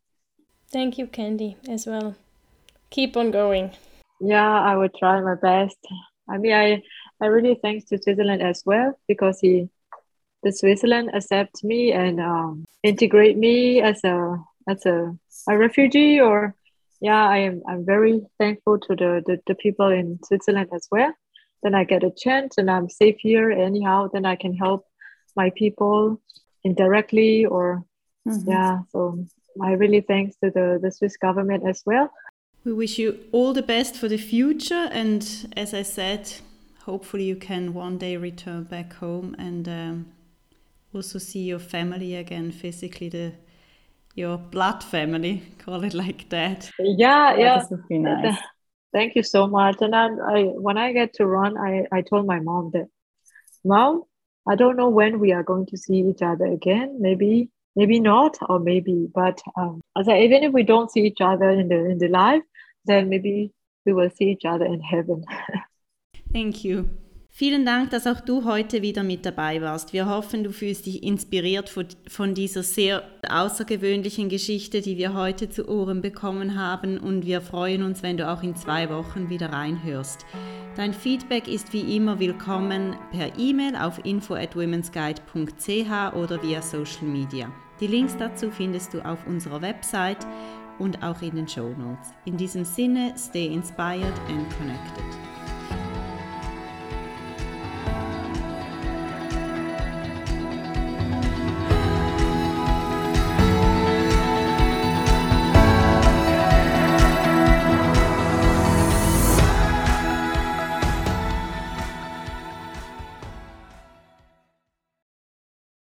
Thank you, Candy, as well. Keep on going. Yeah, I will try my best. I mean, I I really thanks to Switzerland as well, because he, the Switzerland accepts me and um, integrate me as a as a, a refugee. Or yeah, I am I'm very thankful to the, the the people in Switzerland as well. Then I get a chance and I'm safe here anyhow. Then I can help my people indirectly, or mm-hmm. yeah. So I really thanks to the, the Swiss government as well. We wish you all the best for the future, and as I said, hopefully you can one day return back home and um, also see your family again physically, the your blood family, call it like that. Yeah, yeah. That would be nice. Thank you so much. And I, I, when I get to run, I, I told my mom that, Mom, I don't know when we are going to see each other again. Maybe, maybe not, or maybe. But um, I said, even if we don't see each other in the in the life, then maybe we will see each other in heaven. Thank you. Vielen Dank, dass auch du heute wieder mit dabei warst. Wir hoffen, du fühlst dich inspiriert von, von dieser sehr außergewöhnlichen Geschichte, die wir heute zu Ohren bekommen haben, und wir freuen uns, wenn du auch in zwei Wochen wieder reinhörst. Dein Feedback ist wie immer willkommen per E-Mail auf info at womens guide dot c h oder via Social Media. Die Links dazu findest du auf unserer Website und auch in den Shownotes. In diesem Sinne, stay inspired and connected.